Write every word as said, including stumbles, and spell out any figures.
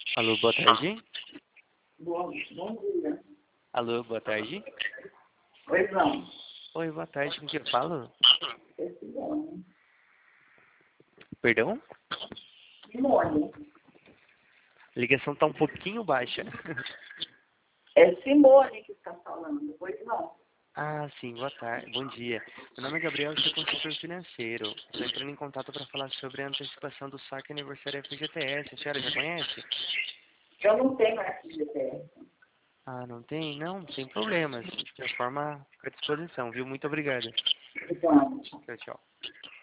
Alô, boa tarde. Bom, bom dia. Alô, boa tarde. Oi, João. Oi, boa tarde. Com quem eu falo? É Simone. Perdão? Simone. A ligação tá um pouquinho baixa. É Simone que está falando. Pois não. Ah, sim, boa tarde. Bom dia. Meu nome é Gabriel, eu sou consultor financeiro. Estou entrando em contato para falar sobre a antecipação do saque aniversário F G T S. A senhora já conhece? Eu não tenho F G T S. Ah, não tem? Não, sem problemas. De qualquer forma, fica à disposição, viu? Muito obrigado. Então, Tchau, tchau.